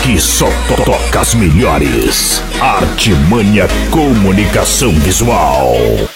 Aqui só toca as melhores. Artimanha Comunicação Visual.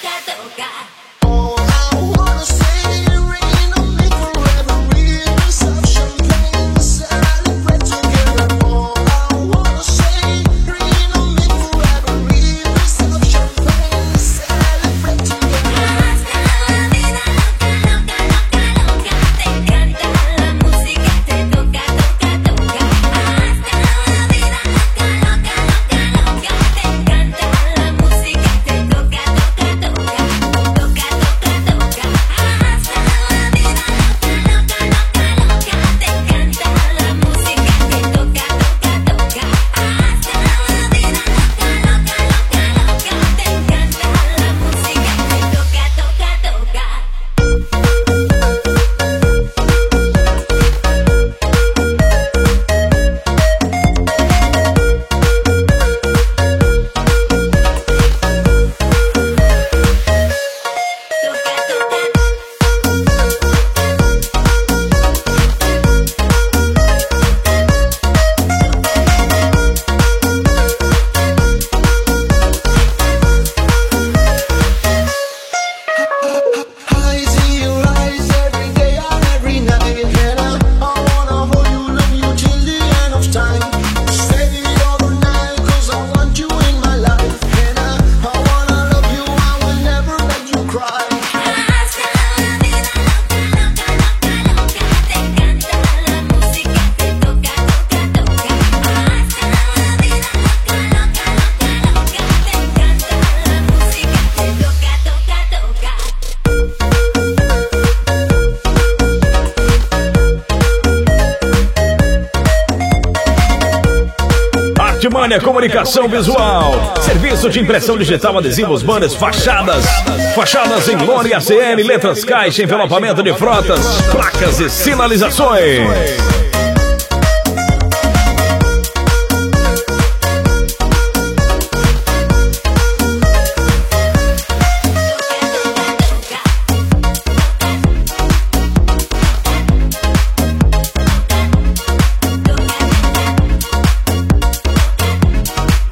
Artimanha Comunicação Visual. Serviço de impressão digital, adesivos, banners, fachadas. Fachadas em lona e ACM, letras caixa, envelopamento de frotas, placas e sinalizações.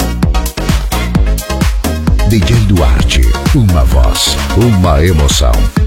DJ Duarte, uma voz, uma emoção.